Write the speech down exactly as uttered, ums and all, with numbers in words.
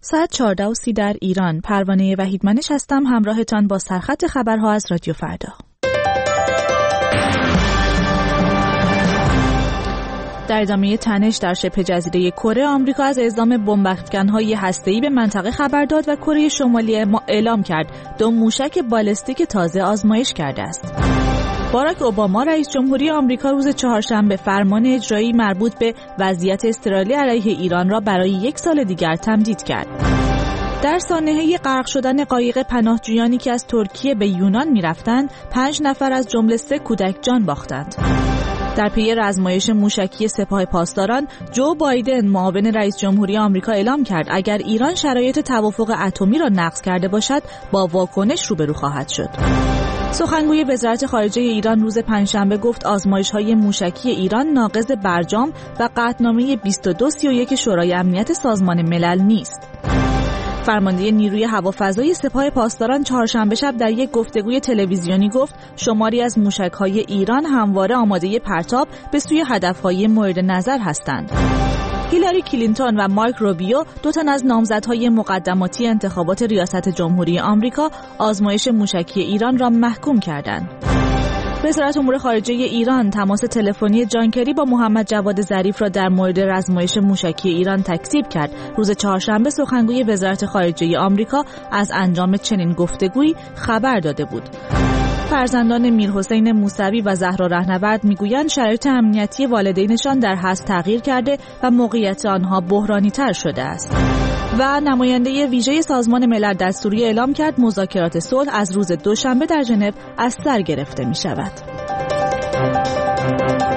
ساعت چهارده و سی در ایران. پروانه وحیدمنش هستم، همراهتان با سرخط خبرها از رادیو فردا. در ادامه تنش در شبه جزیره کره، آمریکا از اعزام بمب‌افکن‌های هسته‌ای به منطقه خبر داد و کره شمالی اعلام کرد دو موشک بالستیک تازه آزمایش کرده است. باراک اوباما رئیس جمهوری آمریکا روز چهارشنبه فرمان اجرایی مربوط به وضعیت اضطراری علیه ایران را برای یک سال دیگر تمدید کرد. در سانحه غرق شدن قایق پناهجویانی که از ترکیه به یونان می‌رفتند، پنج نفر از جمله سه کودک جان باختند. در پی رزمایش موشکی سپاه پاسداران، جو بایدن معاون رئیس جمهوری آمریکا اعلام کرد اگر ایران شرایط توافق اتمی را نقض کرده باشد، با واکنش روبرو خواهد شد. سخنگوی وزارت خارجه ایران روز پنجشنبه گفت آزمایش‌های موشکی ایران ناقض برجام و قطعنامه بیست و دو سی و یک شورای امنیت سازمان ملل نیست. فرمانده نیروی هوافضای سپاه پاسداران چهارشنبه شب در یک گفتگوی تلویزیونی گفت شماری از موشک‌های ایران همواره آماده پرتاب به سوی هدف‌های مورد نظر هستند. هیلاری کلینتون و مارک روبیو، دو تن از نامزدهای مقدماتی انتخابات ریاست جمهوری آمریکا، آزمایش موشکی ایران را محکوم کردند. وزارت امور خارجه ایران تماس تلفنی جان کری با محمد جواد ظریف را در مورد رزمایش موشکی ایران تکذیب کرد. روز چهارشنبه سخنگوی وزارت خارجه آمریکا از انجام چنین گفتگویی خبر داده بود. فرزندان میرحسین موسوی و زهرا رهنورد میگویند شرایط امنیتی والدینشان در حبس تغییر کرده و موقعیت آنها بحرانی‌تر شده است. و نماینده ویژه سازمان ملل در سوریه اعلام کرد مذاکرات صلح از روز دوشنبه در ژنو از سر گرفته می شود.